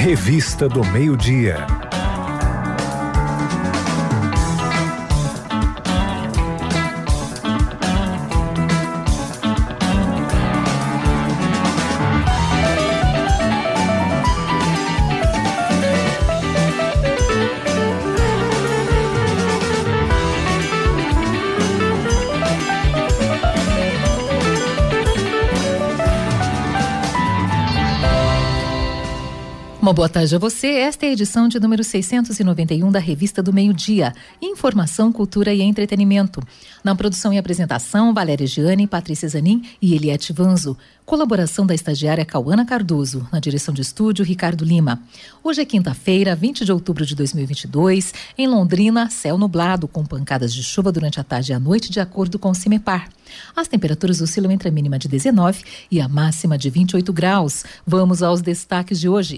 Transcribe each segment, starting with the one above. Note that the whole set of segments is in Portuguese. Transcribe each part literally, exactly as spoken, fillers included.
Revista do Meio-Dia. Uma boa tarde a você. Esta é a edição de número seiscentos e noventa e um da Revista do Meio-Dia. Informação, cultura e entretenimento. Na produção e apresentação, Valéria Gianni, Patrícia Zanin e Eliette Vanzo. Colaboração da estagiária Cauana Cardoso. Na direção de estúdio, Ricardo Lima. Hoje é quinta-feira, vinte de outubro de dois mil e vinte e dois. Em Londrina, céu nublado, com pancadas de chuva durante a tarde e a noite, de acordo com o CIMEPAR. As temperaturas oscilam entre a mínima de dezenove e a máxima de vinte e oito graus. Vamos aos destaques de hoje.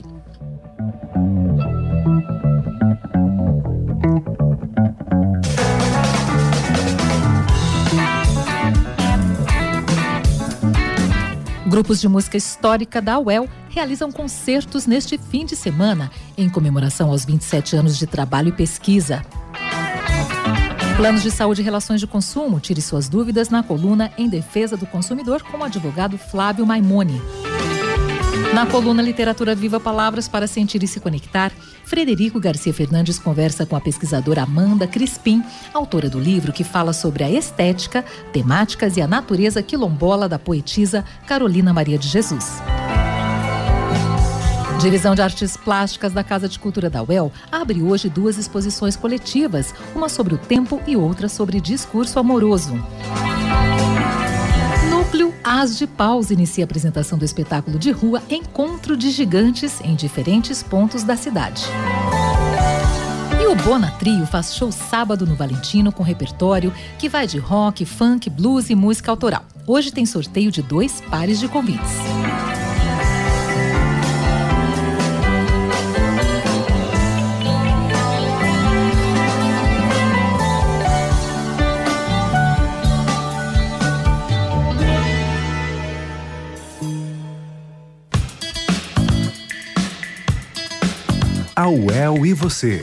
Grupos de música histórica da U E L realizam concertos neste fim de semana, em comemoração aos vinte e sete anos de trabalho e pesquisa. Planos de saúde e relações de consumo, tire suas dúvidas na coluna Em Defesa do Consumidor com o advogado Flávio Maimone. Na coluna Literatura Viva, Palavras para Sentir e Se Conectar, Frederico Garcia Fernandes conversa com a pesquisadora Amanda Crispim, autora do livro que fala sobre a estética, temáticas e a natureza quilombola da poetisa Carolina Maria de Jesus. Divisão de Artes Plásticas da Casa de Cultura da U E L abre hoje duas exposições coletivas, uma sobre o tempo e outra sobre discurso amoroso. Núcleo As de Paus inicia a apresentação do espetáculo de rua Encontro de Gigantes em diferentes pontos da cidade. E o Bona Trio faz show sábado no Valentino com repertório que vai de rock, funk, blues e música autoral. Hoje tem sorteio de dois pares de convites. A U E L e você.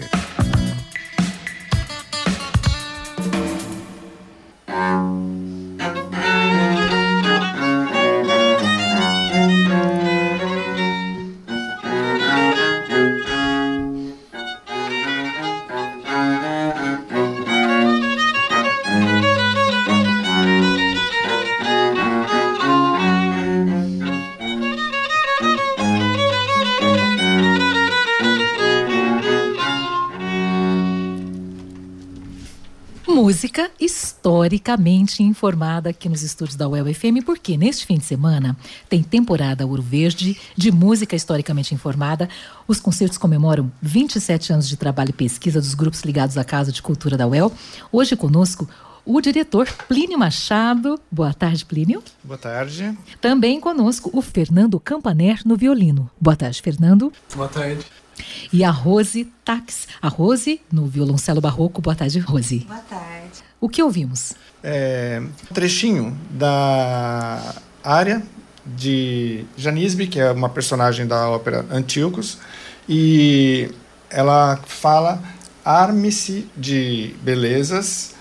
Música historicamente informada aqui nos estúdios da U E L F M, porque neste fim de semana tem temporada Ouro Verde de música historicamente informada. Os concertos comemoram vinte e sete anos de trabalho e pesquisa dos grupos ligados à Casa de Cultura da U E L. Hoje conosco o diretor Plínio Machado. Boa tarde, Plínio. Boa tarde. Também conosco o Fernando Campaner no violino. Boa tarde, Fernando. Boa tarde. E a Rose Tax. A Rose no violoncelo barroco. Boa tarde, Rose. Boa tarde. O que ouvimos? É um trechinho da área de Janisbe, que é uma personagem da ópera Antíocos, e ela fala: arme-se de belezas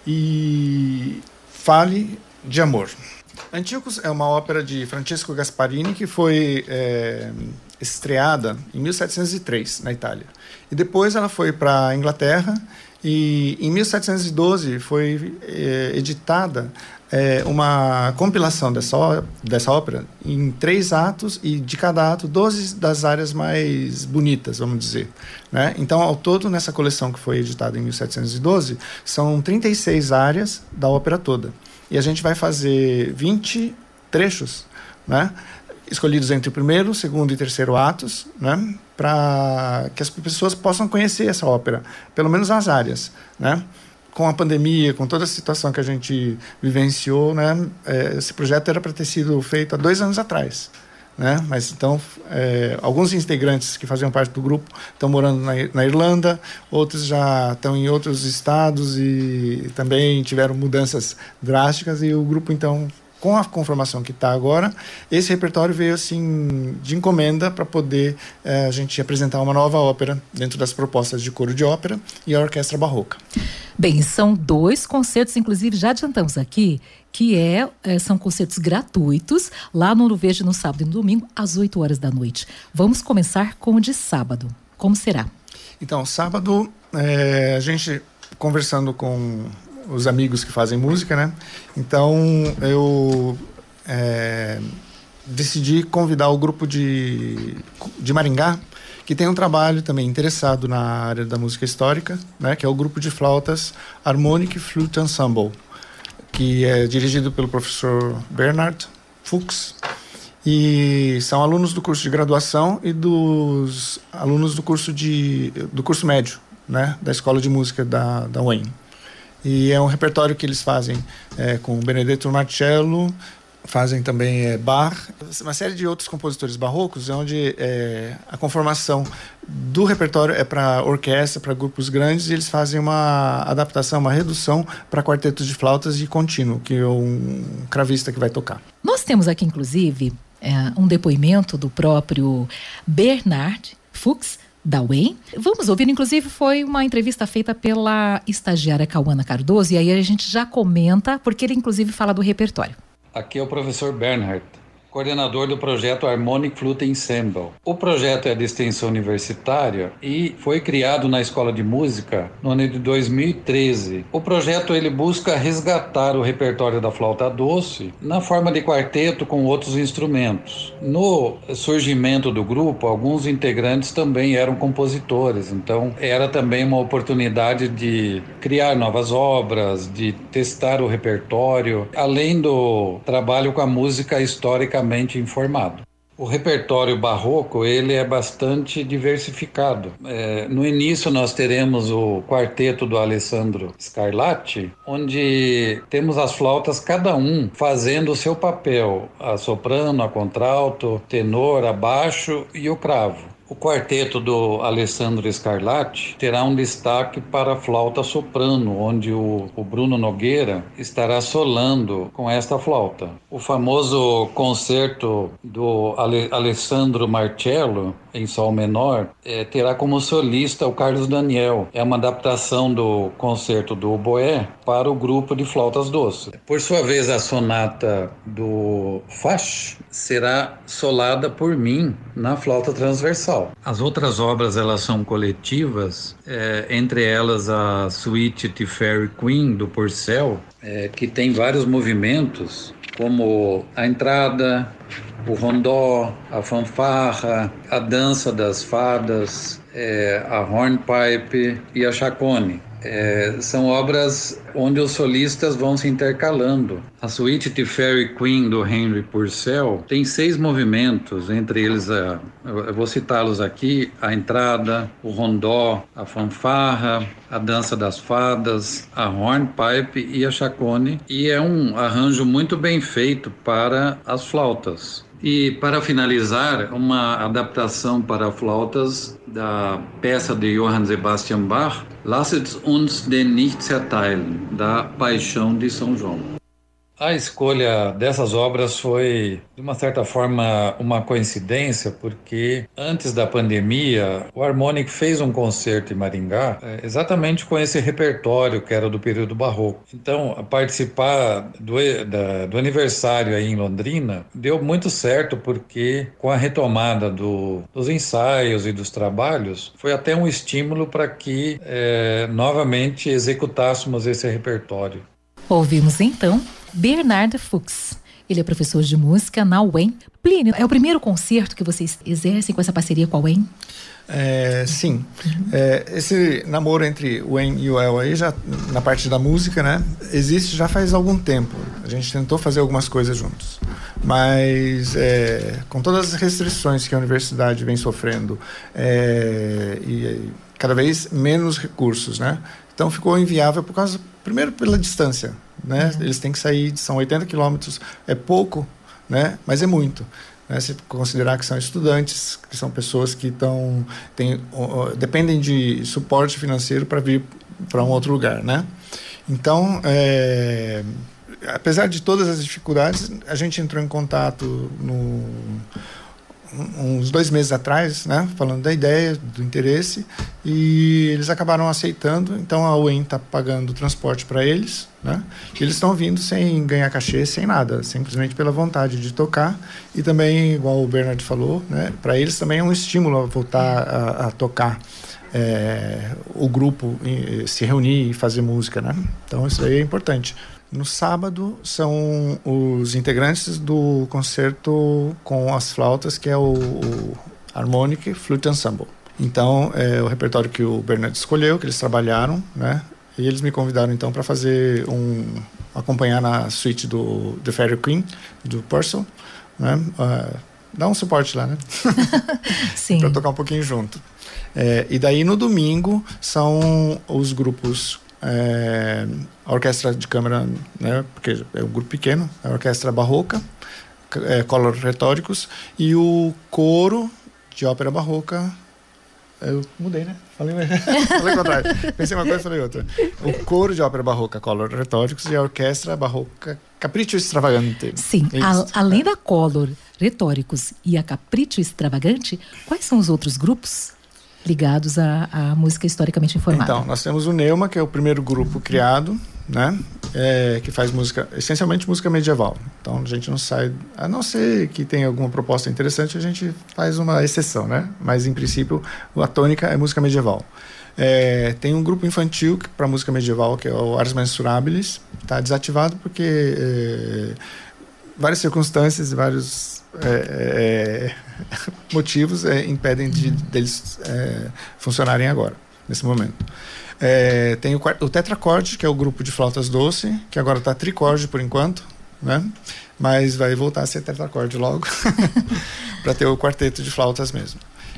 e fale de amor. Antíocos é uma ópera de Francesco Gasparini que foi é, estreada em mil setecentos e três na Itália. E depois ela foi para a Inglaterra e em mil setecentos e doze foi é, editada é, uma compilação dessa, ó, dessa ópera em três atos e de cada ato doze das áreas mais bonitas, vamos dizer, né? Então, ao todo, nessa coleção que foi editada em mil setecentos e doze, são trinta e seis áreas da ópera toda. E a gente vai fazer vinte trechos, né, escolhidos entre o primeiro, segundo e terceiro atos, né, para que as pessoas possam conhecer essa ópera, pelo menos as áreas, né? Com a pandemia, com toda a situação que a gente vivenciou, né, é, esse projeto era para ter sido feito há dois anos atrás, né? Mas então, é, alguns integrantes que faziam parte do grupo estão morando na, na Irlanda, outros já estão em outros estados e também tiveram mudanças drásticas, e o grupo então com a conformação que está agora, esse repertório veio assim de encomenda para poder é, a gente apresentar uma nova ópera dentro das propostas de coro de ópera e a orquestra barroca. Bem, são dois concertos, inclusive já adiantamos aqui, que é, é, são concertos gratuitos lá no Ouro Verde no sábado e no domingo, às oito horas da noite. Vamos começar com o de sábado. Como será? Então, sábado, é, a gente conversando com os amigos que fazem música, né? Então, eu é, decidi convidar o grupo de, de Maringá, que tem um trabalho também interessado na área da música histórica, né? Que é o grupo de flautas Harmonic Flute Ensemble, que é dirigido pelo professor Bernhard Fuchs, e são alunos do curso de graduação e dos alunos do curso, de, do curso médio, né? Da Escola de Música da, da U E M. E é um repertório que eles fazem é, com Benedetto Marcello, fazem também é, Bach, uma série de outros compositores barrocos, onde é, a conformação do repertório é para orquestra, para grupos grandes, e eles fazem uma adaptação, uma redução para quartetos de flautas e contínuo, que é um cravista que vai tocar. Nós temos aqui, inclusive, é, um depoimento do próprio Bernhard Fuchs, da U E M. Vamos ouvir, inclusive foi uma entrevista feita pela estagiária Cauana Cardoso, e aí a gente já comenta, porque ele inclusive fala do repertório. Aqui é o professor Bernhard, coordenador do projeto Harmonic Flute Ensemble. O projeto é de extensão universitária e foi criado na Escola de Música no ano de dois mil e treze. O projeto ele busca resgatar o repertório da flauta doce na forma de quarteto com outros instrumentos. No surgimento do grupo, alguns integrantes também eram compositores, então era também uma oportunidade de criar novas obras, de testar o repertório, além do trabalho com a música histórica informado. O repertório barroco ele é bastante diversificado. É, no início nós teremos o quarteto do Alessandro Scarlatti, onde temos as flautas cada um fazendo o seu papel, a soprano, a contralto, tenor, a baixo e o cravo. O quarteto do Alessandro Scarlatti terá um destaque para a flauta soprano, onde o, o Bruno Nogueira estará solando com esta flauta. O famoso concerto do Ale, Alessandro Marcello, em sol menor, é, terá como solista o Carlos Daniel. É uma adaptação do concerto do oboé para o grupo de flautas doces. Por sua vez, a sonata do Fasch será solada por mim na flauta transversal. As outras obras elas são coletivas, é, entre elas a Suite de Fairy Queen do Purcell, é, que tem vários movimentos, como a entrada, o rondó, a fanfarra, a dança das fadas, é, a hornpipe e a chaconne. É, são obras onde os solistas vão se intercalando. A Suite de Fairy Queen do Henry Purcell tem seis movimentos, entre eles, a, eu vou citá-los aqui, a entrada, o rondó, a fanfarra, a dança das fadas, a hornpipe e a chaconne, e é um arranjo muito bem feito para as flautas. E, para finalizar, uma adaptação para flautas da peça de Johann Sebastian Bach, Lasset uns denn nichts erteilen, da Paixão de São João. A escolha dessas obras foi, de uma certa forma, uma coincidência, porque antes da pandemia, o Harmonic fez um concerto em Maringá exatamente com esse repertório que era do período barroco. Então, a participar do, da, do aniversário aí em Londrina deu muito certo, porque com a retomada do, dos ensaios e dos trabalhos, foi até um estímulo para que é, novamente executássemos esse repertório. Ouvimos então Bernhard Fuchs. Ele é professor de música na U E M. Plínio, é o primeiro concerto que vocês exercem com essa parceria com a U E M? É, sim. Uhum. É, esse namoro entre o U E M e o E L aí, já, na parte da música, né, existe já faz algum tempo. A gente tentou fazer algumas coisas juntos. Mas, é, com todas as restrições que a universidade vem sofrendo, é, e cada vez menos recursos, né? Então ficou inviável por causa, primeiro pela distância, né? Uhum. Eles têm que sair, são oitenta quilômetros, é pouco, né? Mas é muito, né? Se considerar que são estudantes, que são pessoas que estão, tem, uh, dependem de suporte financeiro para vir para um outro lugar, né? Então, é, apesar de todas as dificuldades, a gente entrou em contato no, uns dois meses atrás, né, falando da ideia, do interesse, e eles acabaram aceitando. Então a U E M está pagando o transporte para eles, né, e eles estão vindo sem ganhar cachê, sem nada, simplesmente pela vontade de tocar. E também, igual o Bernard falou, né, para eles também é um estímulo a voltar a, a tocar. É, o grupo se reunir e fazer música, né? Então isso aí é importante. No sábado são os integrantes do concerto com as flautas, que é o, o Harmonic Flute Ensemble. Então é o repertório que o Bernard escolheu, que eles trabalharam, né? E eles me convidaram então para fazer um acompanhar na suíte do The Fairy Queen do Purcell, né? Uh, dá um suporte lá, né? Sim. Para tocar um pouquinho junto. É, e daí no domingo são os grupos, é, a orquestra de câmara, né, porque é um grupo pequeno, a orquestra barroca, é, Color Retóricos, e o coro de ópera barroca. Eu mudei, né? Falei, falei o contrário. Pensei uma coisa e falei outra. O coro de ópera barroca Color Retóricos e a orquestra barroca Capriccio Extravagante. Sim, a, além da Color Retóricos e a Capriccio Extravagante, quais são os outros grupos ligados à, à música historicamente informada? Então, nós temos o Neuma, que é o primeiro grupo criado, né? É, que faz música, essencialmente música medieval. Então a gente não sai, a não ser que tenha alguma proposta interessante, a gente faz uma exceção, né? Mas em princípio a tônica é música medieval. É, tem um grupo infantil para música medieval, que é o Ars Mensurabilis, está desativado porque é, várias circunstâncias, vários é, é, motivos é, impedem de, deles é, funcionarem agora, nesse momento. É, tem o, o tetracorde, que é o grupo de flautas doce, que agora está tricorde por enquanto, né? Mas vai voltar a ser tetracorde logo, para ter o quarteto de flautas mesmo.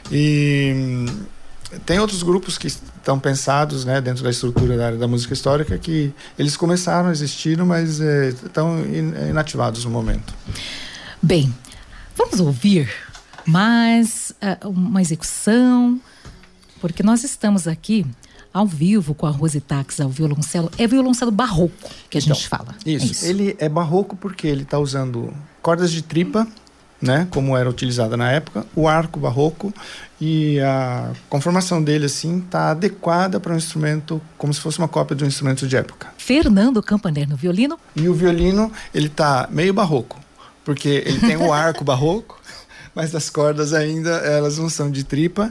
E tem outros grupos que estão pensados, né, dentro da estrutura da área da música histórica, que eles começaram, existiram, mas é, estão inativados no momento. Bem, vamos ouvir mais uh, uma execução, porque nós estamos aqui ao vivo com a Rose Tax ao violoncelo. É violoncelo barroco que a então, gente fala. Isso. É isso. Ele é barroco porque ele está usando cordas de tripa, né, como era utilizada na época, o arco barroco, e a conformação dele assim está adequada para um instrumento, como se fosse uma cópia de um instrumento de época. Fernando Campaner no violino. E o violino, ele está meio barroco, porque ele tem o arco barroco, mas as cordas ainda, elas não são de tripa.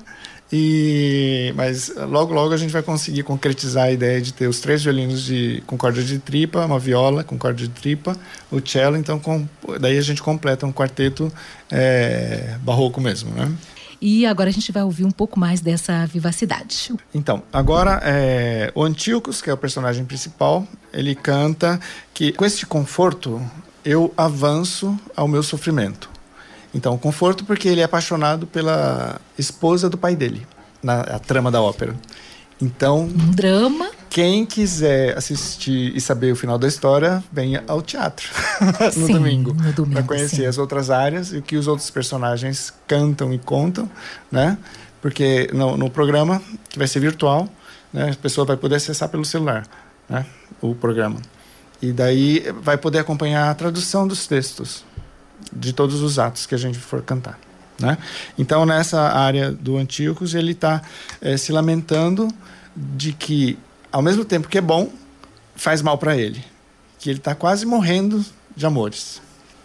E, mas logo logo a gente vai conseguir concretizar a ideia de ter os três violinos de, com corda de tripa, uma viola com corda de tripa, o cello, então com, daí a gente completa um quarteto é, barroco mesmo, né? E agora a gente vai ouvir um pouco mais dessa vivacidade. Então, agora é, o Antíocos, que é o personagem principal, ele canta que com esse conforto eu avanço ao meu sofrimento. Então, conforto porque ele é apaixonado pela esposa do pai dele, na a trama da ópera. Então, um drama. Quem quiser assistir e saber o final da história, venha ao teatro no sim, domingo, no domingo para conhecer sim. as outras áreas e o que os outros personagens cantam e contam, né? Porque no, no programa, que vai ser virtual, né, a pessoa vai poder acessar pelo celular, né, o programa. E daí vai poder acompanhar a tradução dos textos de todos os atos que a gente for cantar, né? Então, nessa área do Antíocos, ele está é, se lamentando de que, ao mesmo tempo que é bom, faz mal para ele. Que ele está quase morrendo de amores.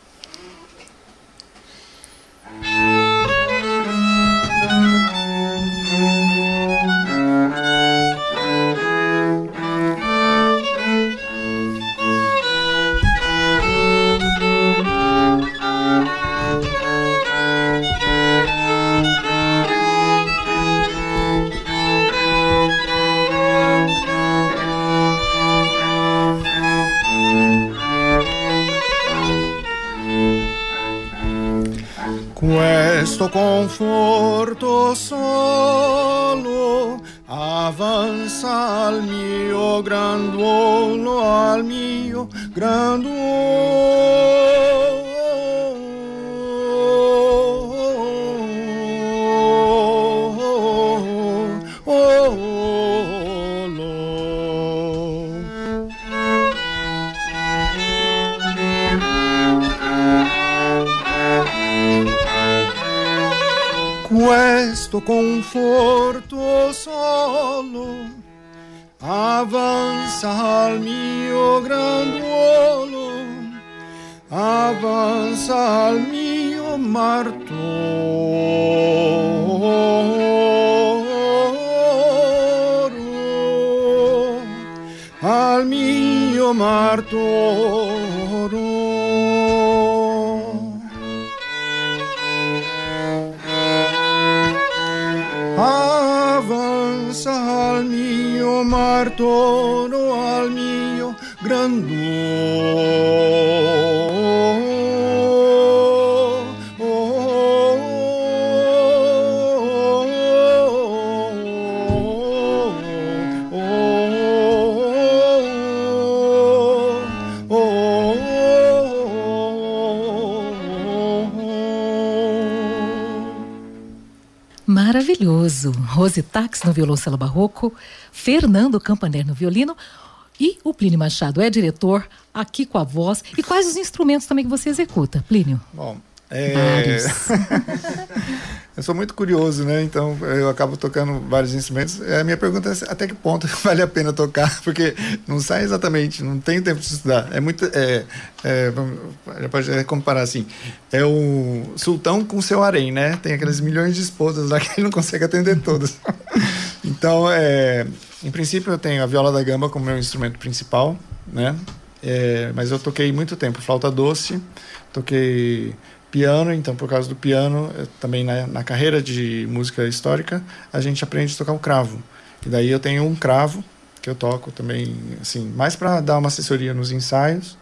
Questo conforto solo avanza al mio granduolo, al mio granduolo. conforto solo, avança al mio granduolo, avança al mio martoro, al mio martoro. Avanza al mio martoro, al mio granduolo. Maravilhoso! Rose Tax no violoncelo barroco, Fernando Campaner no violino e o Plínio Machado é diretor, aqui com a voz. E quais os instrumentos também que você executa, Plínio? Bom, é... eu sou muito curioso, né? Então eu acabo tocando vários instrumentos. A minha pergunta é até que ponto vale a pena tocar, porque não sai exatamente, não tenho tempo de estudar. É muito, é, é, já pode comparar assim, é o sultão com seu harém, né? Tem aqueles milhões de esposas lá que ele não consegue atender todas. Então, é, em princípio eu tenho a viola da gamba como meu instrumento principal, né? É, mas eu toquei muito tempo flauta doce, toquei piano, então por causa do piano, também na, na carreira de música histórica, a gente aprende a tocar o cravo. E daí eu tenho um cravo que eu toco também, assim, mais para dar uma assessoria nos ensaios,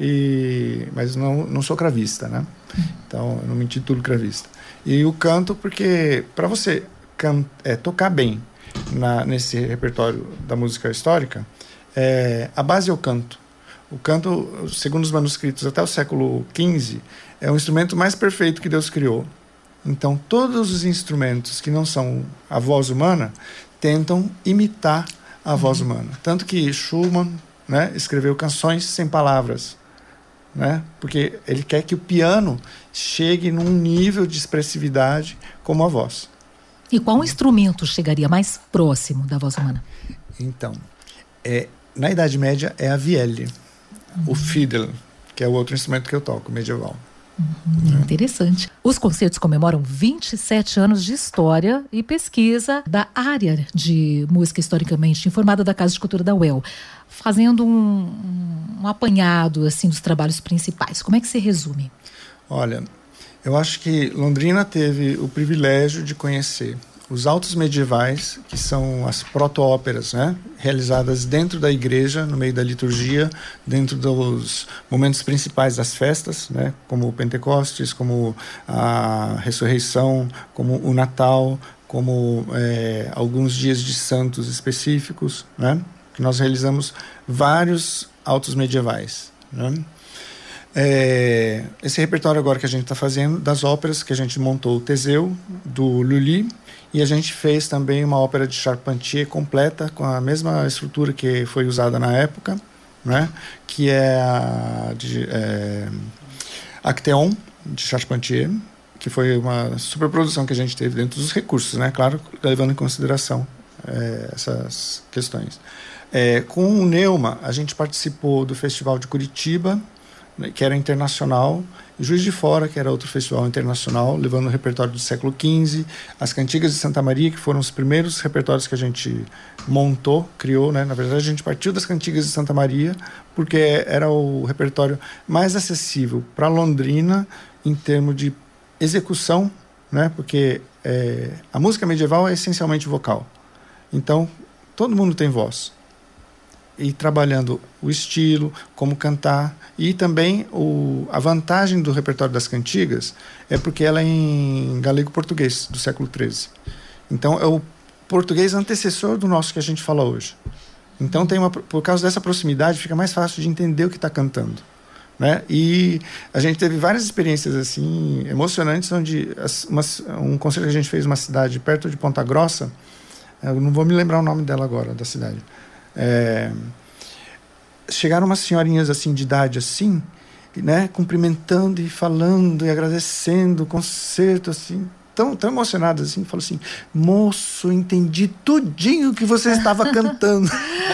e, mas não, não sou cravista, né? Então eu não me intitulo cravista. E o canto, porque para você can, é, tocar bem na, nesse repertório da música histórica, é, a base é o canto. O canto, segundo os manuscritos, até o século quinze, é o instrumento mais perfeito que Deus criou. Então, todos os instrumentos que não são a voz humana tentam imitar a uhum. voz humana. Tanto que Schumann, né, escreveu canções sem palavras, né, porque ele quer que o piano chegue num nível de expressividade como a voz. E qual instrumento chegaria mais próximo da voz humana? Então, é, na Idade Média é a vielle. O fiddle, que é o outro instrumento que eu toco, medieval. Uhum, é. Interessante. Os concertos comemoram vinte e sete anos de história e pesquisa da área de música historicamente informada da Casa de Cultura da U E L, fazendo um, um apanhado assim, dos trabalhos principais. Como é que se resume? Olha, eu acho que Londrina teve o privilégio de conhecer os autos medievais, que são as proto-óperas, né? Realizadas dentro da igreja, no meio da liturgia, dentro dos momentos principais das festas, né? Como o Pentecostes, como a ressurreição, como o Natal, como é, alguns dias de santos específicos, né? Que nós realizamos vários autos medievais, né? É, esse repertório agora que a gente está fazendo, das óperas que a gente montou, o Teseu, do Lully, e a gente fez também uma ópera de Charpentier completa, com a mesma estrutura que foi usada na época, né? Que é a de, é, Actéon, de Charpentier, que foi uma superprodução que a gente teve dentro dos recursos, né? Claro, levando em consideração é, essas questões. É, com o Neuma, a gente participou do Festival de Curitiba, que era internacional, e Juiz de Fora, que era outro festival internacional, levando o repertório do século quinze, as Cantigas de Santa Maria, que foram os primeiros repertórios que a gente montou, criou, né? Na verdade, a gente partiu das Cantigas de Santa Maria, porque era o repertório mais acessível para Londrina, em termos de execução, né? Porque é, a música medieval é essencialmente vocal. Então, todo mundo tem voz. E trabalhando o estilo, como cantar, e também o, a vantagem do repertório das cantigas é porque ela é em galego-português, do século treze. Então é o português antecessor do nosso que a gente fala hoje. Então tem uma, por causa dessa proximidade fica mais fácil de entender o que está cantando, né? E a gente teve várias experiências assim emocionantes, onde as, uma, um concerto que a gente fez numa cidade perto de Ponta Grossa, eu não vou me lembrar o nome dela agora, da cidade. É, chegaram umas senhorinhas assim de idade assim, né, cumprimentando e falando e agradecendo o concerto assim, tão, tão emocionadas assim, falou assim, moço, entendi tudinho que você estava cantando.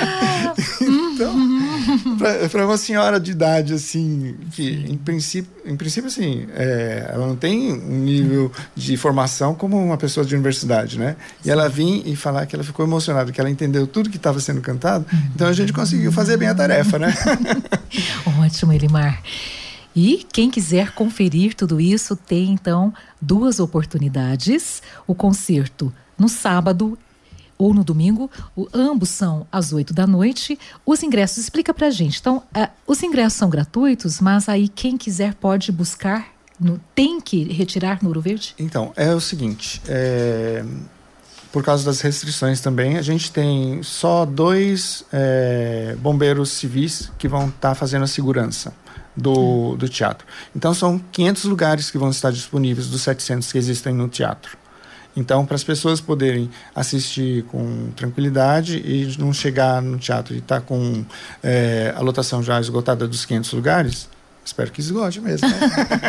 Então, para uma senhora de idade, assim, que em princípio, em princípio assim, é, ela não tem um nível de formação como uma pessoa de universidade, né? E ela vir e falar que ela ficou emocionada, que ela entendeu tudo que estava sendo cantado, então a gente conseguiu fazer bem a tarefa, né? Ótimo, Elimar. E quem quiser conferir tudo isso, tem então duas oportunidades. O concerto no sábado ou no domingo, o, ambos são às oito da noite. Os ingressos, explica pra gente. Então, uh, os ingressos são gratuitos, mas aí quem quiser pode buscar, no, tem que retirar no Ouro Verde? Então, é o seguinte, é, por causa das restrições também, a gente tem só dois é, bombeiros civis que vão estar tá fazendo a segurança do, do teatro. Então, são quinhentos lugares que vão estar disponíveis dos setecentos que existem no teatro. Então, para as pessoas poderem assistir com tranquilidade e não chegar no teatro e estar tá com é, a lotação já esgotada dos quinhentos lugares, espero que esgote mesmo, né?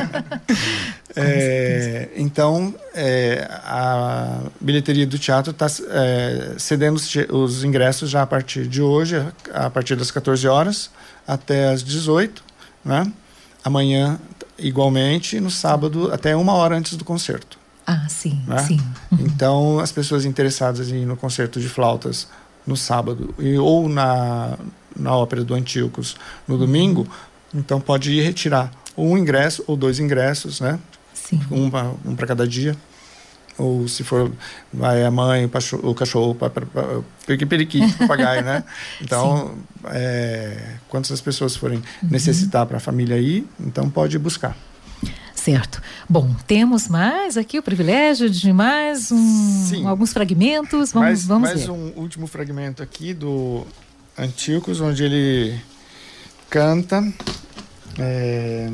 é, então, é, a bilheteria do teatro está é, cedendo os, os ingressos já a partir de hoje, a partir das catorze horas até as dezoito, né? Amanhã, igualmente, no sábado, até uma hora antes do concerto. Ah, sim, né? sim. Uhum. Então, as pessoas interessadas em ir no concerto de flautas no sábado e, ou na, na ópera do Antíocos no domingo, então pode ir retirar um ingresso ou dois ingressos, né? Sim. Um para um para cada dia. Ou se for, vai a mãe, o cachorro, o cachorro periquito, papagaio, né? Então, é, quantas pessoas forem uhum. necessitar para a família ir, então pode buscar. Certo. Bom, temos mais aqui o privilégio de mais um, alguns fragmentos. Vamos, mais, vamos mais ver. um último fragmento aqui do Antíocos, onde ele canta. É,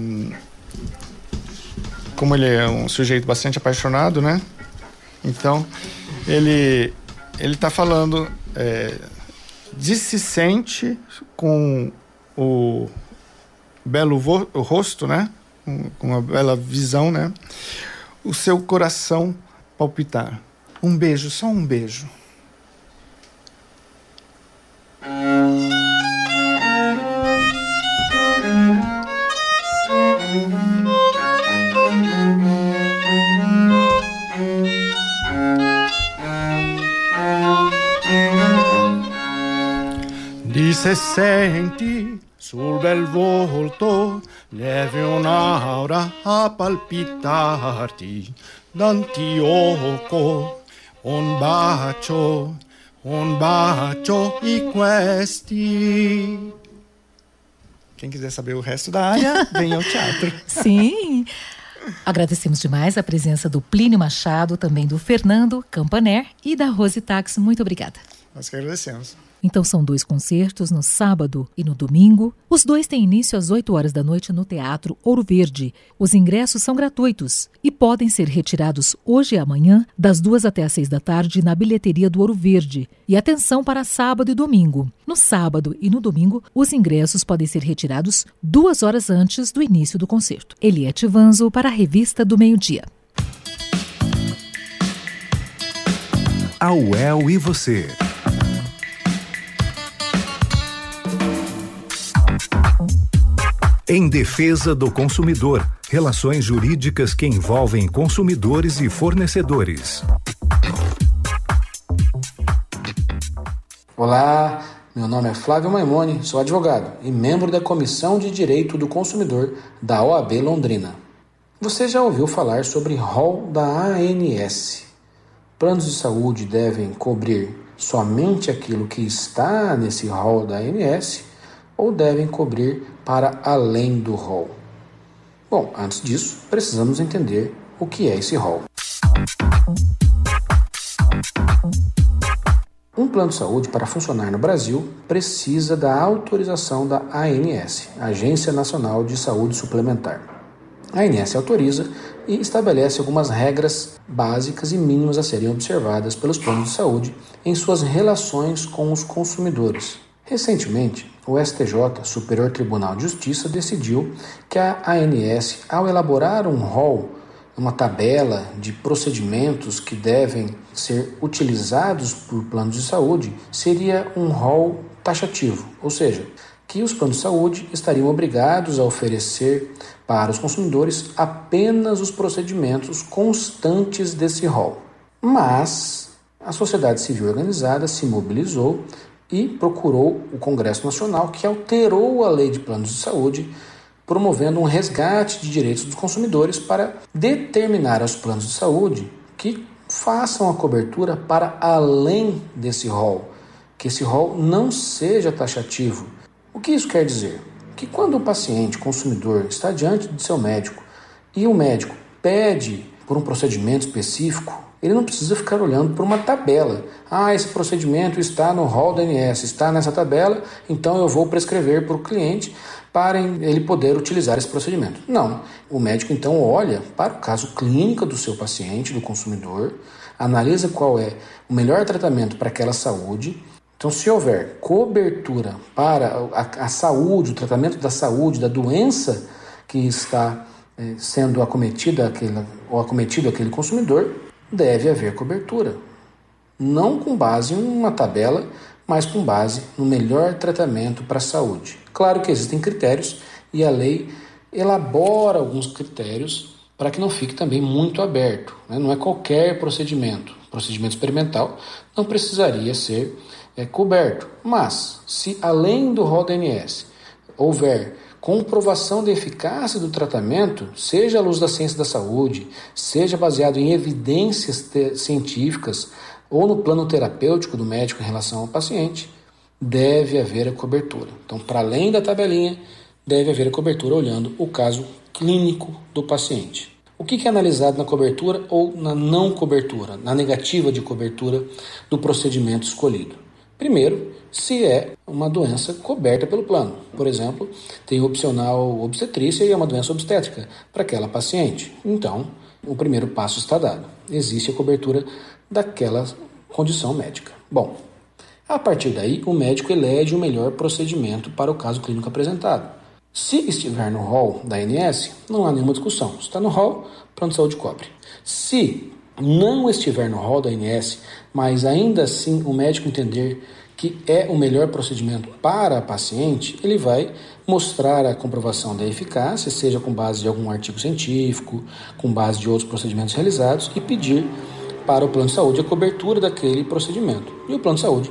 como ele é um sujeito bastante apaixonado, né? Então, ele ele está falando é, de se sente com o belo vo, o rosto, né? Com uma bela visão, né? O seu coração palpitar. Um beijo, só um beijo. Di se senti sul bel volto lieve un'aura a palpitarti, d'Antioco un bacio, un bacio e questi. Quem quiser saber o resto da área, venha ao teatro. Sim. Agradecemos demais a presença do Plínio Machado, também do Fernando Campaner e da Rose Tax. Muito obrigada. Nós que agradecemos. Então são dois concertos no sábado e no domingo. Os dois têm início às oito horas da noite no Teatro Ouro Verde. Os ingressos são gratuitos e podem ser retirados hoje e amanhã, das duas até às seis da tarde, na bilheteria do Ouro Verde. E atenção para sábado e domingo. No sábado e no domingo, os ingressos podem ser retirados duas horas antes do início do concerto. Eliette Vanzo para a Revista do Meio-Dia. A U E L e você. Em defesa do consumidor, relações jurídicas que envolvem consumidores e fornecedores. Olá, meu nome é Flávio Maimone, sou advogado e membro da Comissão de Direito do Consumidor da O A B Londrina. Você já ouviu falar sobre rol da A N S? Planos de saúde devem cobrir somente aquilo que está nesse rol da A N S ou devem cobrir para além do rol? Bom, antes disso, precisamos entender o que é esse rol. Um plano de saúde, para funcionar no Brasil, precisa da autorização da A N S, Agência Nacional de Saúde Suplementar. A A N S autoriza e estabelece algumas regras básicas e mínimas a serem observadas pelos planos de saúde em suas relações com os consumidores. Recentemente, o S T J, Superior Tribunal de Justiça, decidiu que a A N S, ao elaborar um rol uma tabela de procedimentos que devem ser utilizados por planos de saúde, seria um rol taxativo, ou seja, que os planos de saúde estariam obrigados a oferecer para os consumidores apenas os procedimentos constantes desse rol. Mas a sociedade civil organizada se mobilizou e procurou o Congresso Nacional, que alterou a lei de planos de saúde, promovendo um resgate de direitos dos consumidores para determinar aos planos de saúde que façam a cobertura para além desse rol, que esse rol não seja taxativo. O que isso quer dizer? Que quando o paciente, consumidor, está diante de seu médico e o médico pede por um procedimento específico, ele não precisa ficar olhando por uma tabela. Ah, esse procedimento está no rol da A N S, está nessa tabela, então eu vou prescrever para o cliente para ele poder utilizar esse procedimento. Não. O médico então olha para o caso clínico do seu paciente, do consumidor, analisa qual é o melhor tratamento para aquela saúde. Então, se houver cobertura para a, a saúde, o tratamento da saúde, da doença que está eh, sendo acometida aquele, ou acometido aquele consumidor, deve haver cobertura. Não com base em uma tabela, mas com base no melhor tratamento para a saúde. Claro que existem critérios e a lei elabora alguns critérios para que não fique também muito aberto, né? Não é qualquer procedimento. Procedimento experimental não precisaria ser é, coberto. Mas, se além do rol da A N S houver comprovação da eficácia do tratamento, seja à luz da ciência da saúde, seja baseado em evidências te- científicas ou no plano terapêutico do médico em relação ao paciente, deve haver a cobertura. Então, para além da tabelinha, deve haver a cobertura olhando o caso clínico do paciente. O que é analisado na cobertura ou na não cobertura, na negativa de cobertura do procedimento escolhido? Primeiro, se é uma doença coberta pelo plano. Por exemplo, tem opcional obstetrícia e é uma doença obstétrica para aquela paciente. Então, o primeiro passo está dado. Existe a cobertura daquela condição médica. Bom, a partir daí, o médico elege o melhor procedimento para o caso clínico apresentado. Se estiver no rol da A N S, não há nenhuma discussão. Se está no rol, plano de saúde cobre. Se não estiver no rol da A N S, mas ainda assim o médico entender que é o melhor procedimento para a paciente, ele vai mostrar a comprovação da eficácia, seja com base de algum artigo científico, com base de outros procedimentos realizados, e pedir para o plano de saúde a cobertura daquele procedimento. E o plano de saúde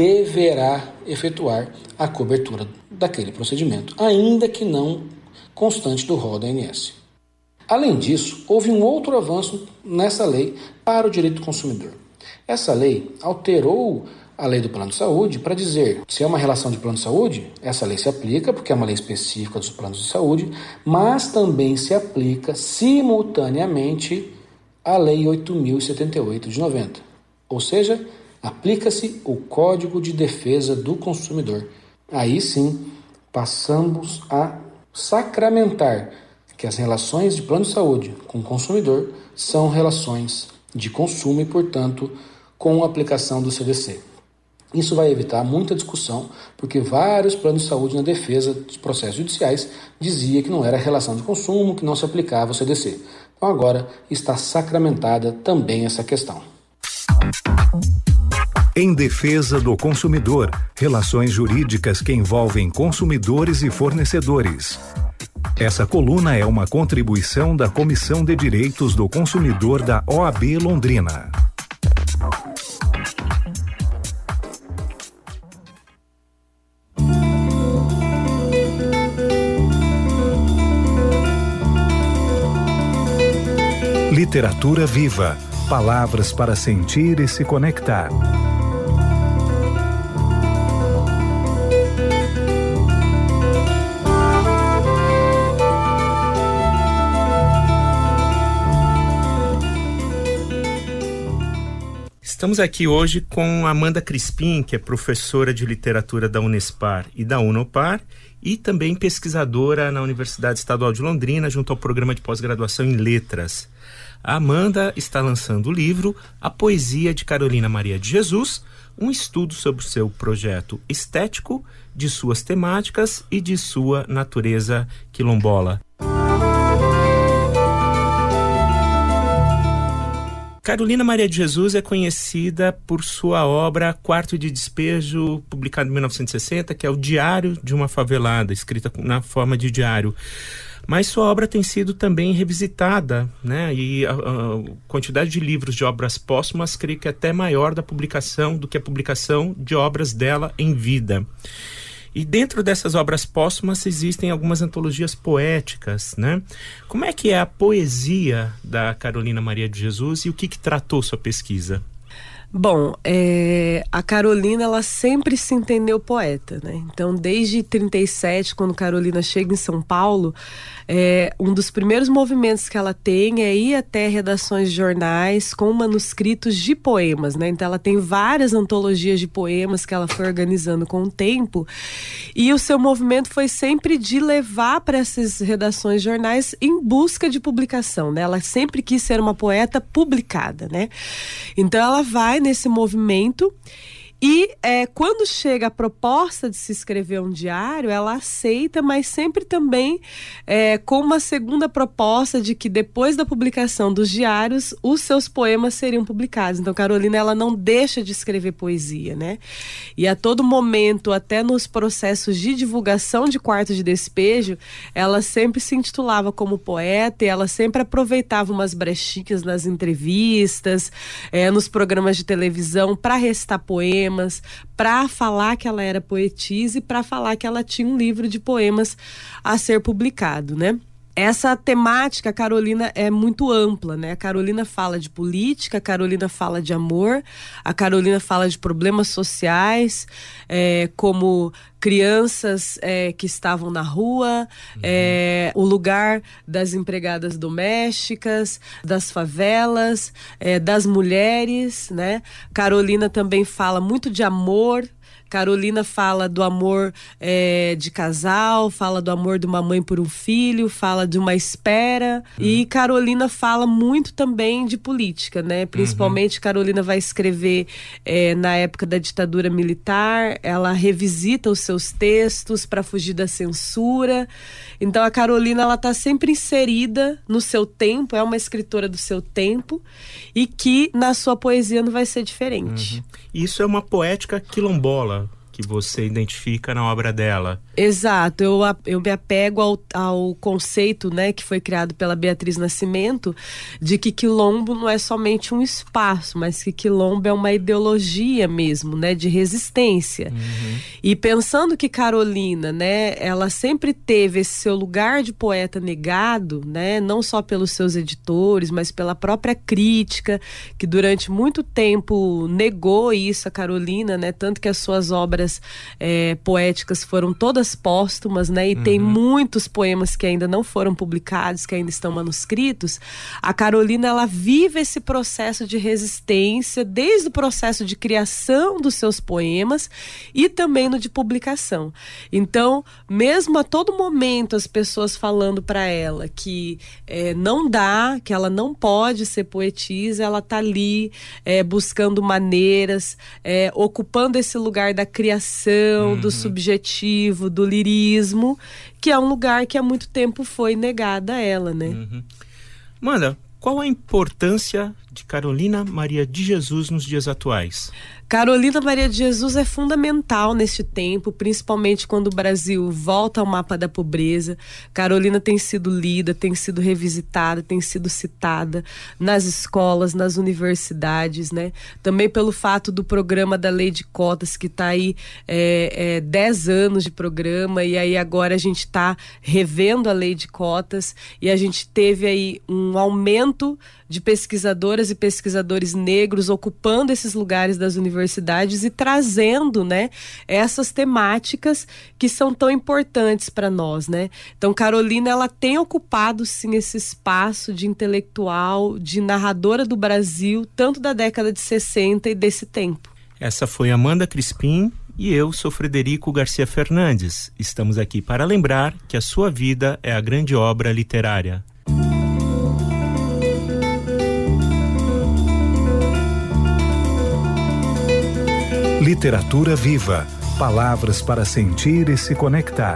deverá efetuar a cobertura daquele procedimento, ainda que não constante do rol da A N S. Além disso, houve um outro avanço nessa lei para o direito do consumidor. Essa lei alterou a lei do plano de saúde para dizer se é uma relação de plano de saúde, essa lei se aplica porque é uma lei específica dos planos de saúde, mas também se aplica simultaneamente a lei oito mil e setenta e oito de noventa. Ou seja, aplica-se o Código de Defesa do Consumidor. Aí sim, passamos a sacramentar que as relações de plano de saúde com o consumidor são relações de consumo e, portanto, com a aplicação do C D C. Isso vai evitar muita discussão, porque vários planos de saúde na defesa dos processos judiciais diziam que não era relação de consumo, que não se aplicava o C D C. Então agora está sacramentada também essa questão. Em defesa do consumidor, relações jurídicas que envolvem consumidores e fornecedores. Essa coluna é uma contribuição da Comissão de Direitos do Consumidor da O A B Londrina. Literatura viva. Palavras para sentir e se conectar. Estamos aqui hoje com Amanda Crispim, que é professora de literatura da Unespar e da Unopar e também pesquisadora na Universidade Estadual de Londrina, junto ao programa de pós-graduação em Letras. A Amanda está lançando o livro A Poesia de Carolina Maria de Jesus, um estudo sobre o seu projeto estético, de suas temáticas e de sua natureza quilombola. Carolina Maria de Jesus é conhecida por sua obra Quarto de Despejo, publicada em mil novecentos e sessenta, que é o Diário de uma Favelada, escrita na forma de diário. Mas sua obra tem sido também revisitada, né? E a, a quantidade de livros de obras póstumas, creio que é até maior da publicação do que a publicação de obras dela em vida. E dentro dessas obras póstumas existem algumas antologias poéticas, né? Como é que é a poesia da Carolina Maria de Jesus e o que, que tratou sua pesquisa? Bom, é, a Carolina, ela sempre se entendeu poeta, né? Então, desde trinta e sete, quando Carolina chega em São Paulo, é, um dos primeiros movimentos que ela tem é ir até redações de jornais com manuscritos de poemas, né? Então, ela tem várias antologias de poemas que ela foi organizando com o tempo, e o seu movimento foi sempre de levar para essas redações de jornais em busca de publicação, né? Ela sempre quis ser uma poeta publicada, né? Então, ela vai nesse movimento e é, quando chega a proposta de se escrever um diário, ela aceita, mas sempre também é, com uma segunda proposta de que depois da publicação dos diários, os seus poemas seriam publicados. Então, Carolina, ela não deixa de escrever poesia, né? E a todo momento, até nos processos de divulgação de Quarto de Despejo, ela sempre se intitulava como poeta e ela sempre aproveitava umas brechinhas nas entrevistas, é, nos programas de televisão para recitar poemas, para falar que ela era poetisa e para falar que ela tinha um livro de poemas a ser publicado, né? Essa temática, a Carolina, é muito ampla, né? A Carolina fala de política, a Carolina fala de amor, a Carolina fala de problemas sociais, é, como crianças é, que estavam na rua, uhum. é, o lugar das empregadas domésticas, das favelas, é, das mulheres, né? Carolina também fala muito de amor. Carolina fala do amor é, de casal, fala do amor de uma mãe por um filho, fala de uma espera. Uhum. E Carolina fala muito também de política, né? Principalmente uhum. Carolina vai escrever é, na época da ditadura militar, ela revisita os seus textos para fugir da censura. Então a Carolina, ela está sempre inserida no seu tempo, é uma escritora do seu tempo e que na sua poesia não vai ser diferente. Uhum. Isso é uma poética quilombola que você identifica na obra dela. Exato, eu, eu me apego ao, ao conceito, né, que foi criado pela Beatriz Nascimento, de que quilombo não é somente um espaço, mas que quilombo é uma ideologia mesmo, né, de resistência. Uhum. E pensando que Carolina, né, ela sempre teve esse seu lugar de poeta negado, né, não só pelos seus editores, mas pela própria crítica, que durante muito tempo negou isso a Carolina, né, tanto que as suas obras É, poéticas foram todas póstumas, né? E uhum. tem muitos poemas que ainda não foram publicados, que ainda estão manuscritos. A Carolina, ela vive esse processo de resistência desde o processo de criação dos seus poemas e também no de publicação. Então, mesmo a todo momento as pessoas falando para ela que é, não dá, que ela não pode ser poetisa, ela tá ali é, buscando maneiras, é, ocupando esse lugar da criação, Uhum. do subjetivo, do lirismo, que é um lugar que há muito tempo foi negado a ela, né? Uhum. Amanda, qual a importância de Carolina Maria de Jesus nos dias atuais? Carolina Maria de Jesus é fundamental neste tempo, principalmente quando o Brasil volta ao mapa da pobreza. Carolina tem sido lida, tem sido revisitada, tem sido citada nas escolas, nas universidades, né? Também pelo fato do programa da Lei de Cotas, que está aí é, é, dez anos de programa, e aí agora a gente está revendo a Lei de Cotas, e a gente teve aí um aumento de pesquisadoras e pesquisadores negros ocupando esses lugares das universidades e trazendo, né, essas temáticas que são tão importantes para nós, né? Então, Carolina, ela tem ocupado, sim, esse espaço de intelectual, de narradora do Brasil, tanto da década de sessenta e desse tempo. Essa foi Amanda Crispim e eu sou Frederico Garcia Fernandes. Estamos aqui para lembrar que a sua vida é a grande obra literária. Literatura viva. Palavras para sentir e se conectar.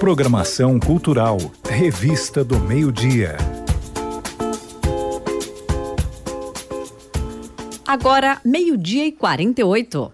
Programação cultural. Revista do Meio-Dia. Agora, meio-dia e quarenta e oito.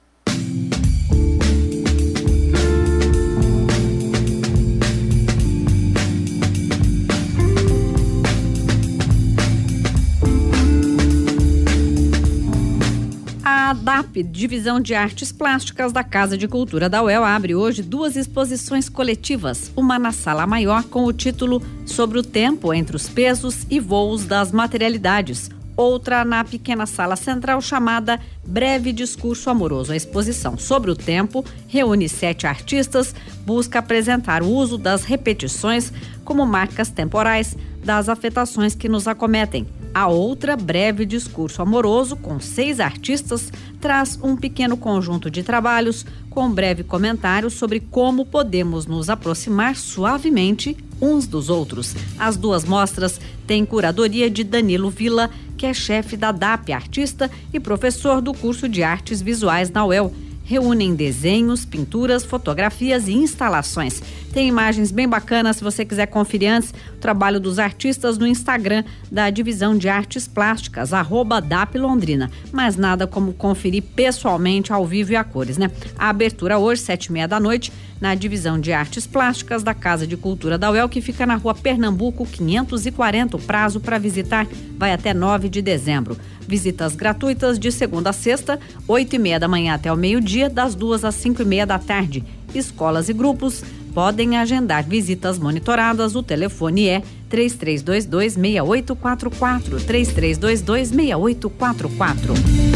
A D A P, Divisão de Artes Plásticas da Casa de Cultura da U E L, abre hoje duas exposições coletivas, uma na Sala Maior com o título Sobre o Tempo entre os Pesos e Voos das Materialidades, outra na pequena sala central chamada Breve Discurso Amoroso. A exposição Sobre o Tempo reúne sete artistas, busca apresentar o uso das repetições como marcas temporais das afetações que nos acometem. A outra, Breve Discurso Amoroso, com seis artistas, traz um pequeno conjunto de trabalhos com um breve comentário sobre como podemos nos aproximar suavemente uns dos outros. As duas mostras têm curadoria de Danilo Villa, que é chefe da D A P, artista e professor do curso de Artes Visuais na U E L. Reúnem desenhos, pinturas, fotografias e instalações. Tem imagens bem bacanas se você quiser conferir antes o trabalho dos artistas no Instagram da Divisão de Artes Plásticas, arroba D A P Londrina. Mas nada como conferir pessoalmente, ao vivo e a cores, né? A abertura hoje, sete e meia da noite, na Divisão de Artes Plásticas da Casa de Cultura da U E L, que fica na rua Pernambuco quinhentos e quarenta. O prazo para visitar vai até nove de dezembro. Visitas gratuitas de segunda a sexta, oito e meia da manhã até o meio-dia, das duas às cinco e meia da tarde. Escolas e grupos podem agendar visitas monitoradas. O telefone é três três dois dois, seis oito quatro quatro, três três dois dois, seis oito quatro quatro.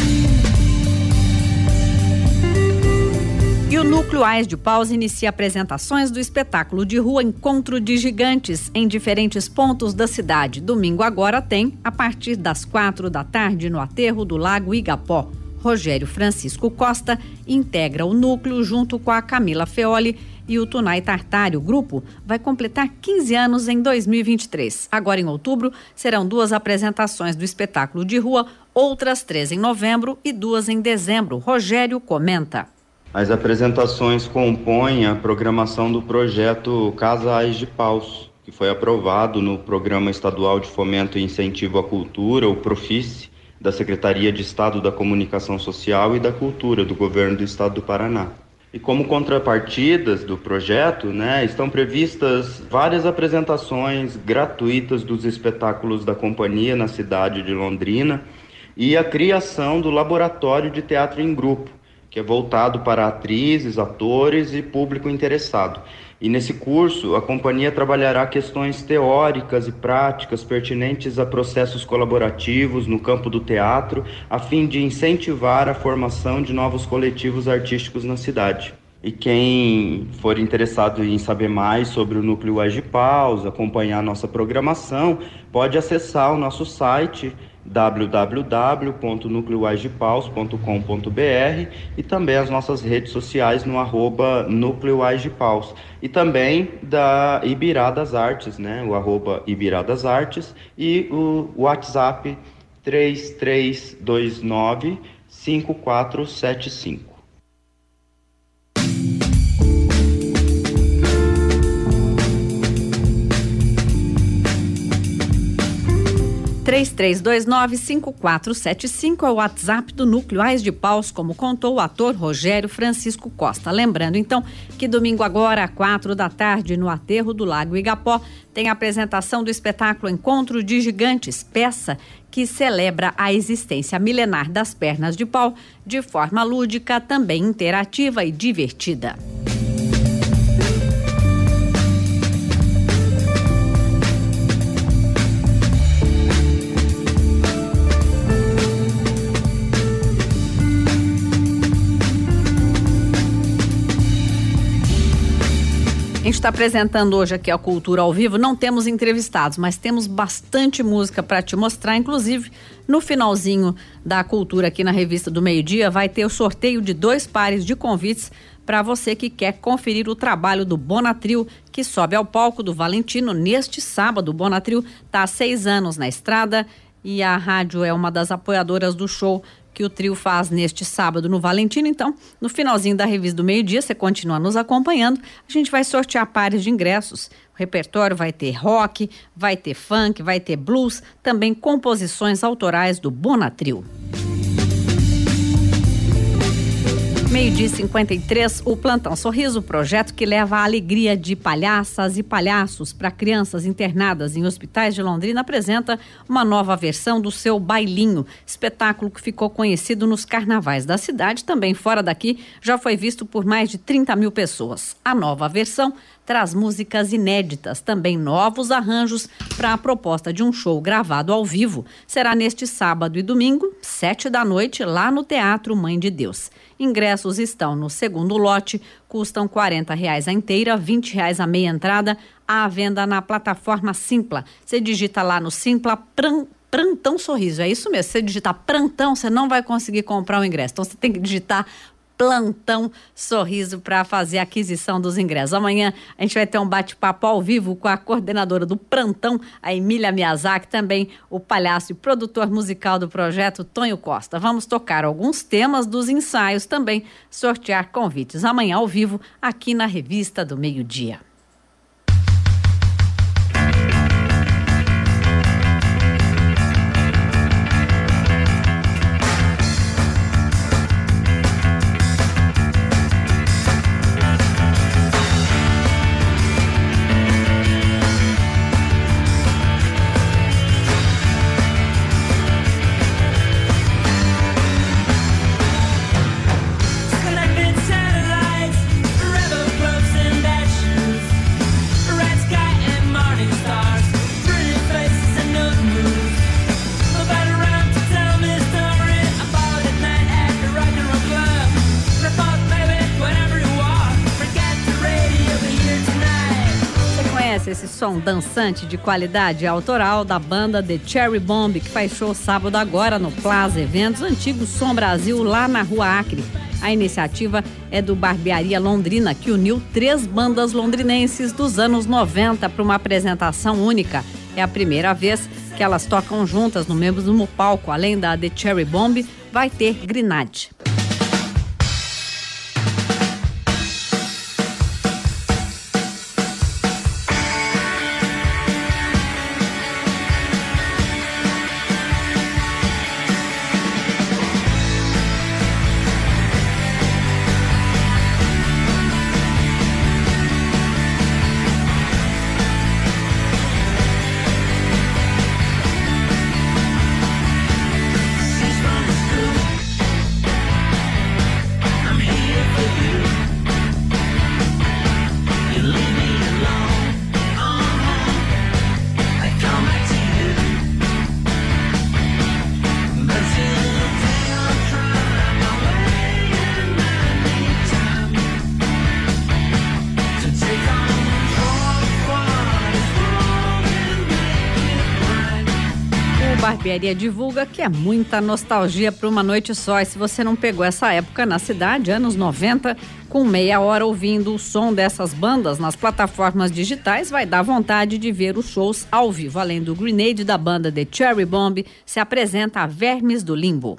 E o Núcleo Ais de Paus inicia apresentações do espetáculo de rua Encontro de Gigantes em diferentes pontos da cidade. Domingo agora tem, a partir das quatro da tarde, no aterro do Lago Igapó. Rogério Francisco Costa integra o núcleo junto com a Camila Feoli e o Tunay Tartari. O grupo vai completar quinze anos em dois mil e vinte e três. Agora, em outubro, serão duas apresentações do espetáculo de rua, outras três em novembro e duas em dezembro. Rogério comenta. As apresentações compõem a programação do projeto Casa Ais de Paus, que foi aprovado no Programa Estadual de Fomento e Incentivo à Cultura, o PROFICE, da Secretaria de Estado da Comunicação Social e da Cultura do Governo do Estado do Paraná. E como contrapartidas do projeto, né, estão previstas várias apresentações gratuitas dos espetáculos da companhia na cidade de Londrina e a criação do Laboratório de Teatro em Grupo, que é voltado para atrizes, atores e público interessado. E nesse curso, a companhia trabalhará questões teóricas e práticas pertinentes a processos colaborativos no campo do teatro, a fim de incentivar a formação de novos coletivos artísticos na cidade. E quem for interessado em saber mais sobre o Núcleo Ais de Paus, acompanhar nossa programação, pode acessar o nosso site w w w ponto núcleo ais de paus ponto com ponto b r e também as nossas redes sociais no arroba Núcleo Ais de Paus e também da Ibirá das Artes, né? O arroba Ibirá das Artes e o WhatsApp três três dois nove, cinco quatro sete cinco. três três dois nove, cinco quatro sete cinco é o WhatsApp do Núcleo Ais de Paus, como contou o ator Rogério Francisco Costa. Lembrando, então, que domingo agora, às quatro da tarde, no aterro do Lago Igapó, tem a apresentação do espetáculo Encontro de Gigantes, peça que celebra a existência milenar das pernas de pau de forma lúdica, também interativa e divertida. A gente está apresentando hoje aqui a Cultura ao Vivo, não temos entrevistados, mas temos bastante música para te mostrar, inclusive no finalzinho da Cultura aqui na Revista do Meio-Dia vai ter o sorteio de dois pares de convites para você que quer conferir o trabalho do Bonatril, que sobe ao palco do Valentino neste sábado. O Bonatril está há seis anos na estrada e a rádio é uma das apoiadoras do show que que o trio faz neste sábado no Valentino. Então, no finalzinho da Revista do Meio-Dia, você continua nos acompanhando. A gente vai sortear pares de ingressos. O repertório vai ter rock, vai ter funk, vai ter blues, também composições autorais do Bonatrio. Meio-dia e cinquenta e três, o Plantão Sorriso, projeto que leva a alegria de palhaças e palhaços para crianças internadas em hospitais de Londrina, apresenta uma nova versão do seu Bailinho, espetáculo que ficou conhecido nos carnavais da cidade, também fora daqui, já foi visto por mais de trinta mil pessoas. A nova versão traz músicas inéditas, também novos arranjos para a proposta de um show gravado ao vivo. Será neste sábado e domingo, sete da noite, lá no Teatro Mãe de Deus. Ingressos estão no segundo lote, custam quarenta reais a inteira, vinte reais a meia entrada, à venda na plataforma Simpla. Você digita lá no Simpla Pran, Plantão Sorriso, é isso mesmo, se você digitar Plantão, você não vai conseguir comprar o ingresso, então você tem que digitar Plantão Sorriso para fazer a aquisição dos ingressos. Amanhã a gente vai ter um bate-papo ao vivo com a coordenadora do Plantão, a Emília Miyazaki, também o palhaço e produtor musical do projeto, Tonho Costa. Vamos tocar alguns temas dos ensaios, também sortear convites amanhã ao vivo aqui na Revista do Meio-Dia. Esse som dançante de qualidade autoral da banda The Cherry Bomb, que faz show sábado agora no Plaza Eventos, antigo Som Brasil, lá na Rua Acre. A iniciativa é do Barbearia Londrina, que uniu três bandas londrinenses dos anos noventa para uma apresentação única. É a primeira vez que elas tocam juntas no mesmo palco. Além da The Cherry Bomb, vai ter Grenade. Barbearia divulga que é muita nostalgia para uma noite só. E se você não pegou essa época na cidade, anos noventa, com meia hora ouvindo o som dessas bandas nas plataformas digitais, vai dar vontade de ver os shows ao vivo. Além do Grenade da banda The Cherry Bomb, se apresenta a Vermes do Limbo.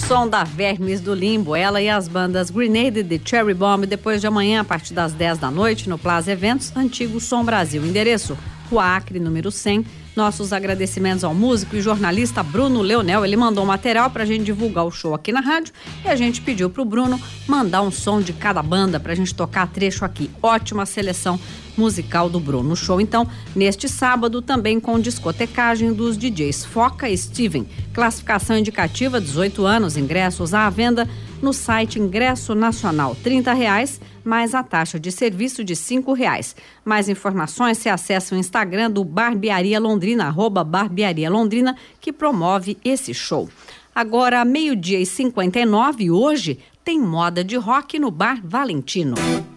som da Vermes do Limbo, ela e as bandas Grenade de Cherry Bomb, depois de amanhã, a partir das dez da noite, no Plaza Eventos, antigo Som Brasil. Endereço, Rua Acre, número cem. Nossos agradecimentos ao músico e jornalista Bruno Leonel. Ele mandou material pra gente divulgar o show aqui na rádio e a gente pediu pro Bruno mandar um som de cada banda pra gente tocar trecho aqui. Ótima seleção musical do Bruno. O show, então, neste sábado, também com discotecagem dos D Js Foca e Steven. Classificação indicativa, dezoito anos, ingressos à venda no site Ingresso Nacional, trinta reais, mais a taxa de serviço de cinco reais. Mais informações se acessa o Instagram do Barbearia Londrina, arroba Barbearia Londrina, que promove esse show. Agora, meio-dia e cinquenta e nove, hoje, tem moda de rock no Bar Valentino.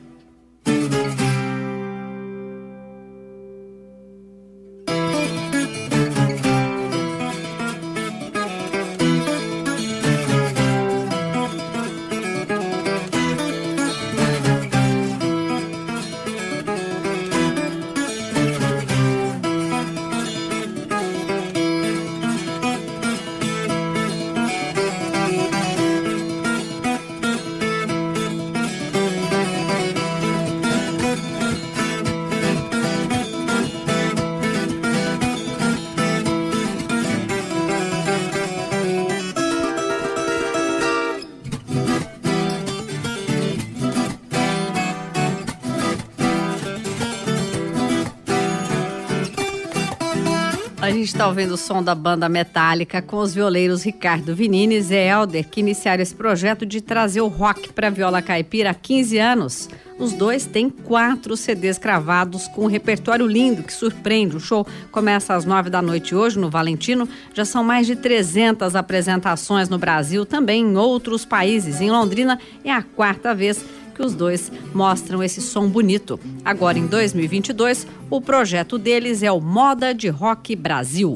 A gente está ouvindo o som da banda Metallica com os violeiros Ricardo Vinini e Zé Helder, que iniciaram esse projeto de trazer o rock para a viola caipira há quinze anos. Os dois têm quatro C Ds cravados com um repertório lindo que surpreende. O show começa às nove da noite hoje no Valentino. Já são mais de trezentas apresentações no Brasil, também em outros países. Em Londrina é a quarta vez que os dois mostram esse som bonito. Agora, em dois mil e vinte e dois, o projeto deles é o Moda de Rock Brasil.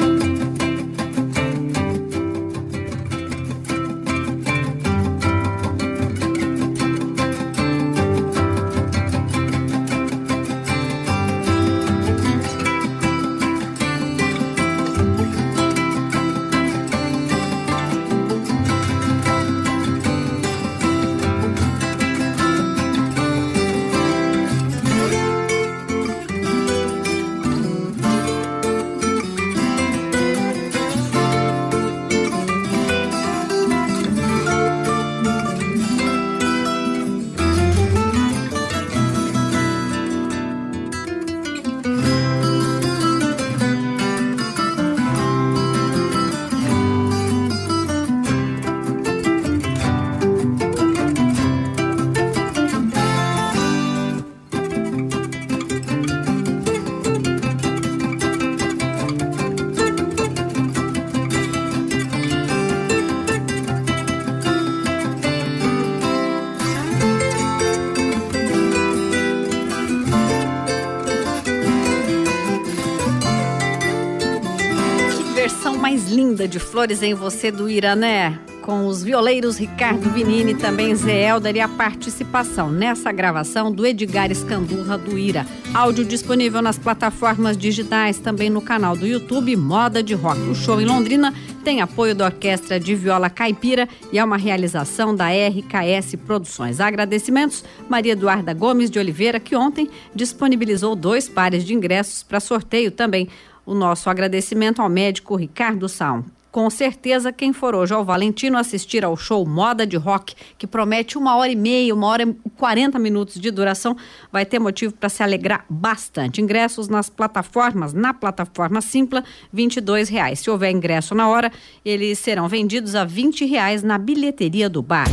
Mais linda de Flores em Você do Irané, com os violeiros Ricardo Vinini, também Zé Helder, e a participação nessa gravação do Edgar Escandurra do Ira. Áudio disponível nas plataformas digitais, também no canal do YouTube Moda de Rock. O show em Londrina tem apoio da Orquestra de Viola Caipira e é uma realização da R K S Produções. Agradecimentos Maria Eduarda Gomes de Oliveira, que ontem disponibilizou dois pares de ingressos para sorteio também. O nosso agradecimento ao médico Ricardo Saum. Com certeza, quem for hoje ao Valentino assistir ao show Moda de Rock, que promete uma hora e meia, uma hora e quarenta minutos de duração, vai ter motivo para se alegrar bastante. Ingressos nas plataformas, na plataforma Simpla, vinte e dois reais. Se houver ingresso na hora, eles serão vendidos a vinte reais na bilheteria do bar.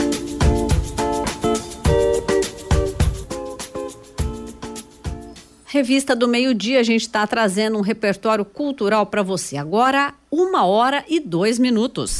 Revista do Meio-Dia, a gente está trazendo um repertório cultural para você. Agora, uma hora e dois minutos.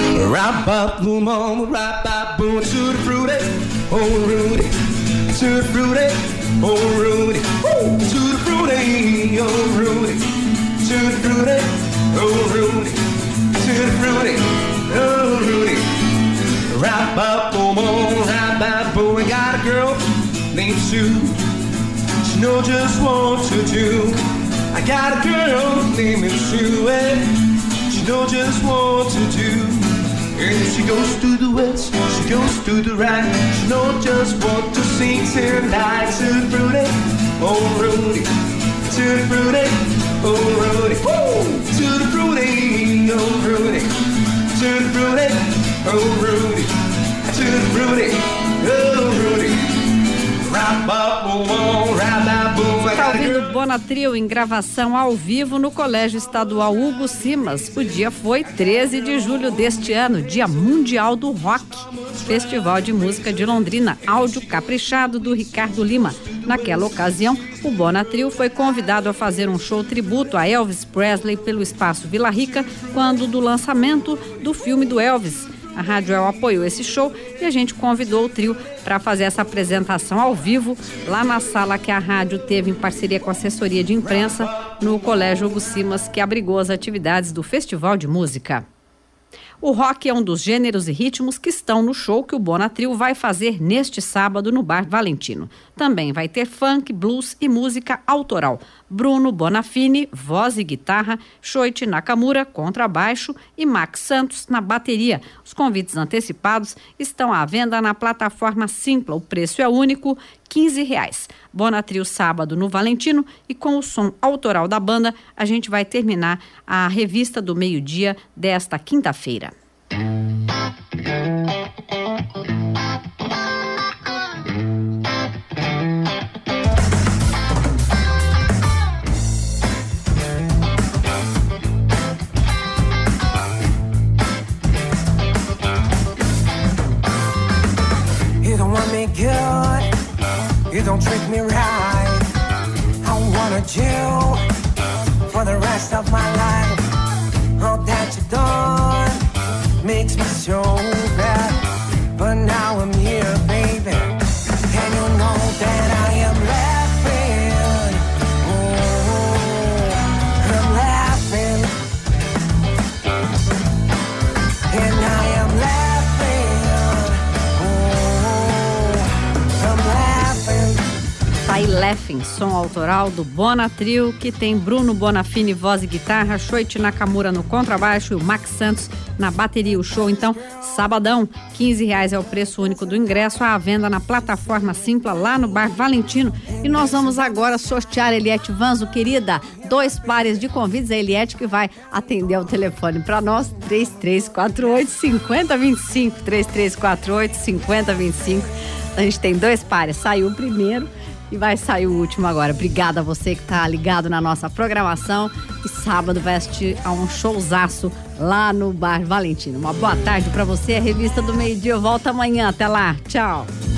Know just what to do. I got a girl named Sue. She know just what to do. And she goes to the west, she goes to the right. She knows just what to sing tonight. To the fruity, oh Rudy. To the fruity, oh Rudy. Woo! To the fruity, oh Rudy. To the fruity, oh Rudy. To the fruity, oh Rudy. Está ouvindo Bonatrio em gravação ao vivo no Colégio Estadual Hugo Simas. O dia foi treze de julho deste ano, Dia Mundial do Rock. Festival de Música de Londrina, áudio caprichado do Ricardo Lima. Naquela ocasião, o Bonatrio foi convidado a fazer um show tributo a Elvis Presley pelo Espaço Vila Rica, quando do lançamento do filme do Elvis. A Rádio El apoiou esse show e a gente convidou o trio para fazer essa apresentação ao vivo lá na sala que a rádio teve em parceria com a assessoria de imprensa no Colégio Hugo Simas, que abrigou as atividades do Festival de Música. O rock é um dos gêneros e ritmos que estão no show que o Bonatrio vai fazer neste sábado no Bar Valentino. Também vai ter funk, blues e música autoral. Bruno Bonafini, voz e guitarra, Shoichi Nakamura, contrabaixo e Max Santos na bateria. Os convites antecipados estão à venda na plataforma Simpla. O preço é único, quinze reais. Bonatrio sábado no Valentino, e com o som autoral da banda, a gente vai terminar a revista do meio-dia desta quinta-feira. You don't want me good, you don't treat me right. I wanted you for the rest of my life. All that you done makes me so bad, but now I'm here, baby, and you know that I am laughing. Oh, I'm laughing, and I am laughing. Oh, I'm laughing. Tá aí Laughing, som autoral do Bonatrio, que tem Bruno Bonafini, voz e guitarra, Shoichi Nakamura no contrabaixo e o Max Santos na bateria. O show, então, sabadão, quinze reais é o preço único do ingresso, à venda na plataforma Simpla, lá no Bar Valentino. E nós vamos agora sortear, Eliette Vanzo, querida, dois pares de convites. A Eliette que vai atender o telefone para nós, três três quatro oito, cinco zero dois cinco, três três quatro oito, cinco zero dois cinco. A gente tem dois pares, saiu o primeiro e vai sair o último agora. Obrigada a você que tá ligado na nossa programação. E sábado vai assistir a um showzaço lá no Bar Valentino. Uma boa tarde para você. A Revista do Meio Dia volta amanhã. Até lá. Tchau.